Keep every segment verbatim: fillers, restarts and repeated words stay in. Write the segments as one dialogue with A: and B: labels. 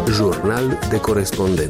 A: Jurnal de corespondent.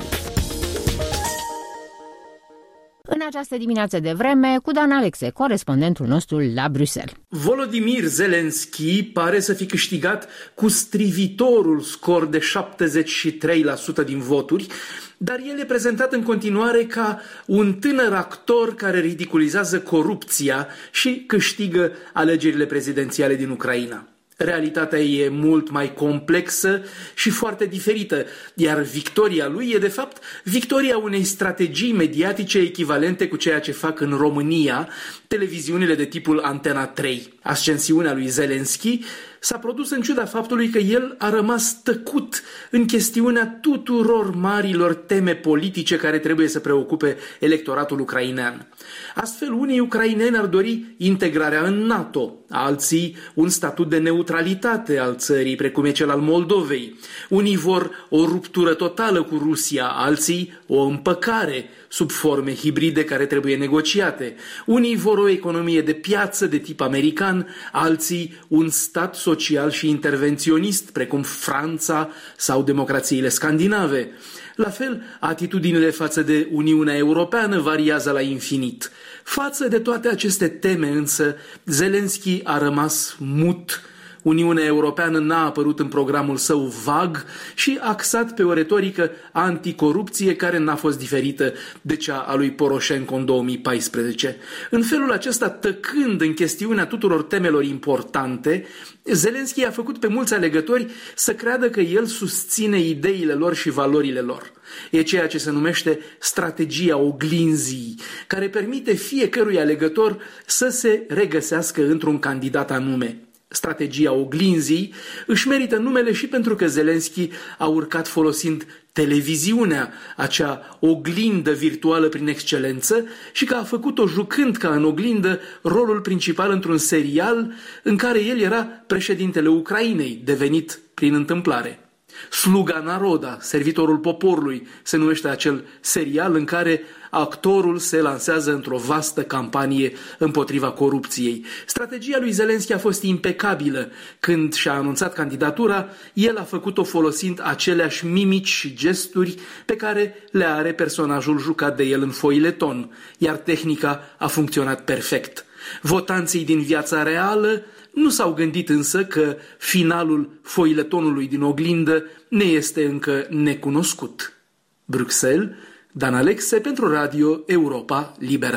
B: În această dimineață de vreme, cu Dan Alexe, corespondentul nostru la Bruxelles.
C: Volodymyr Zelensky pare să fi câștigat cu strivitorul scor de șaptezeci și trei la sută din voturi, dar el e prezentat în continuare ca un tânăr actor care ridiculizează corupția și câștigă alegerile prezidențiale din Ucraina. Realitatea e mult mai complexă și foarte diferită, iar victoria lui e de fapt victoria unei strategii mediatice echivalente cu ceea ce fac în România televiziunile de tipul Antena trei. Ascensiunea lui Zelensky s-a produs în ciuda faptului că el a rămas tăcut în chestiunea tuturor marilor teme politice care trebuie să preocupe electoratul ucrainean. Astfel, unii ucraineni ar dori integrarea în NATO, alții un statut de neutralitate al țării, precum e cel al Moldovei. Unii vor o ruptură totală cu Rusia, alții o împăcare sub forme hibride care trebuie negociate. Unii vor o economie de piață de tip american, alții un stat social și intervenționist, precum Franța sau democrațiile scandinave. La fel, atitudinile față de Uniunea Europeană variază la infinit. Față de toate aceste teme însă, Zelensky a rămas mut. Uniunea Europeană n-a apărut în programul său vag și axat pe o retorică anticorupție care n-a fost diferită de cea a lui Poroșenko în două mii paisprezece. În felul acesta, tăcând în chestiunea tuturor temelor importante, Zelensky a făcut pe mulți alegători să creadă că el susține ideile lor și valorile lor. E ceea ce se numește strategia oglinzii, care permite fiecărui alegător să se regăsească într-un candidat anume. Strategia oglinzii își merită numele și pentru că Zelensky a urcat folosind televiziunea, acea oglindă virtuală prin excelență, și că a făcut-o jucând ca în oglindă rolul principal într-un serial în care el era președintele Ucrainei, devenit prin întâmplare. Sluga Naroda, servitorul poporului, se numește acel serial în care actorul se lansează într-o vastă campanie împotriva corupției. Strategia lui Zelensky a fost impecabilă. Când și-a anunțat candidatura, el a făcut-o folosind aceleași mimici și gesturi pe care le are personajul jucat de el în foileton, iar tehnica a funcționat perfect. Votanții din viața reală nu s-au gândit însă că finalul foiletonului din oglindă ne este încă necunoscut. Bruxelles, Dan Alexe pentru Radio Europa Liberă.